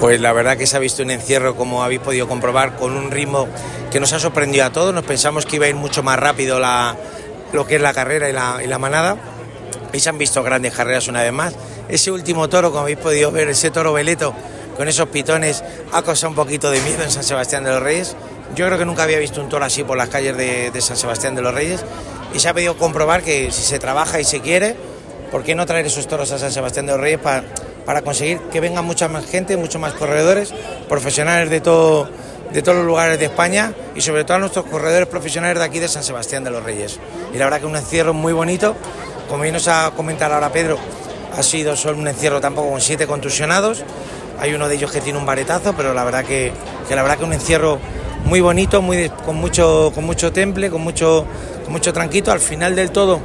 Pues la verdad que se ha visto un encierro, como habéis podido comprobar, con un ritmo que nos ha sorprendido a todos. Nos pensamos que iba a ir mucho más rápido lo que es la carrera y la manada, y se han visto grandes carreras una vez más. Ese último toro, como habéis podido ver, ese toro veleto con esos pitones, ha causado un poquito de miedo en San Sebastián de los Reyes. Yo creo que nunca había visto un toro así por las calles de San Sebastián de los Reyes, y se ha podido comprobar que si se trabaja y se quiere, ¿por qué no traer esos toros a San Sebastián de los Reyes para conseguir que venga mucha más gente, muchos más corredores, profesionales de todos los lugares de España, y sobre todo a nuestros corredores profesionales de aquí de San Sebastián de los Reyes? Y la verdad que un encierro muy bonito, como bien nos ha comentado ahora Pedro, ha sido solo un encierro tampoco con 7 contusionados. Hay uno de ellos que tiene un varetazo, pero la verdad que un encierro muy bonito, con mucho temple, con mucho tranquilo. Al final del todo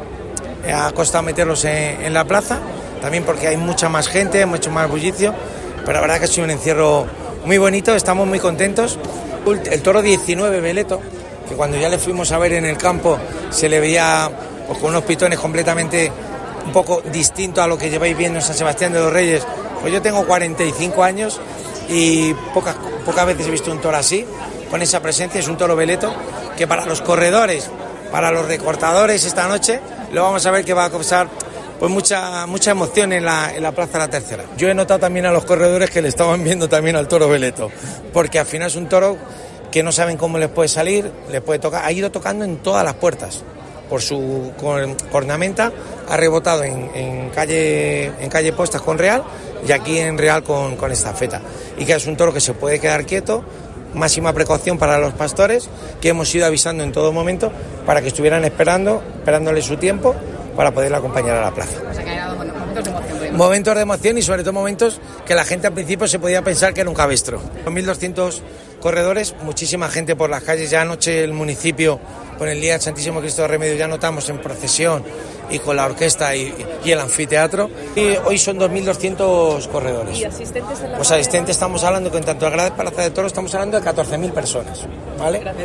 ha costado meterlos en la plaza, también porque hay mucha más gente, mucho más bullicio, pero la verdad que ha sido un encierro muy bonito, estamos muy contentos. El toro 19 veleto, que cuando ya le fuimos a ver en el campo se le veía pues, con unos pitones completamente un poco distinto a lo que lleváis viendo en San Sebastián de los Reyes. Pues yo tengo 45 años y pocas veces he visto un toro así, con esa presencia. Es un toro veleto que para los corredores, para los recortadores esta noche, lo vamos a ver que va a causar pues mucha emoción en la Plaza de la Tercera. Yo he notado también a los corredores que le estaban viendo también al toro veleto, porque al final es un toro que no saben cómo les puede salir, les puede tocar. Ha ido tocando en todas las puertas, por su cornamenta, ha rebotado en calle Postas con Real, y aquí en Real con Estafeta, y que es un toro que se puede quedar quieto. Máxima precaución para los pastores, que hemos ido avisando en todo momento para que estuvieran esperándole su tiempo para poderle acompañar a la plaza. O sea, que ha dado momentos de emoción. Momentos de emoción, y sobre todo momentos que la gente al principio se podía pensar que era un cabestro. 1.200 corredores, muchísima gente por las calles. Ya anoche el municipio, con el Día del Santísimo Cristo de Remedio, ya notamos en procesión y con la orquesta y el anfiteatro. Y hoy son 2.200 corredores. ¿Y asistentes en la Pues asistentes estamos hablando que en tanto la Gran Plaza de Toros estamos hablando de 14.000 personas, ¿vale? Gracias.